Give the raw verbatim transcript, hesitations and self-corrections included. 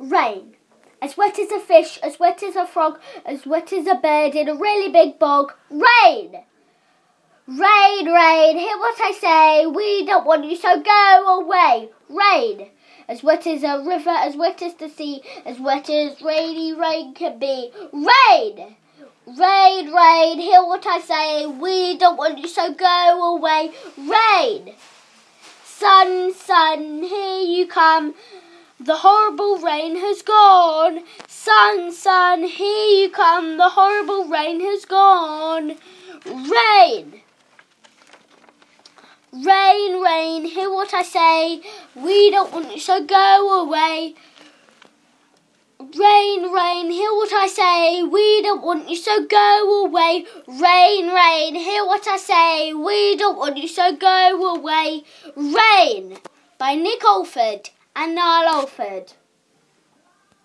Rain. As wet as a fish, as wet as a frog, as wet as a bird in a really big bog. Rain! Rain, rain, hear what I say. We don't want you, so go away. Rain. As wet as a river, as wet as the sea, as wet as rainy rain can be. Rain! Rain, rain, hear what I say. We don't want you, so go away. Rain! Sun, sun, here you come. The horrible rain has gone. Sun, sun, here you come. The horrible rain has gone. Rain! Rain, rain, hear what I say. We don't want you, so go away. Rain, rain, hear what I say. We don't want you, so go away. Rain, rain, hear what I say. We don't want you, so go away. Rain, by Nick Alford and Niall Alford.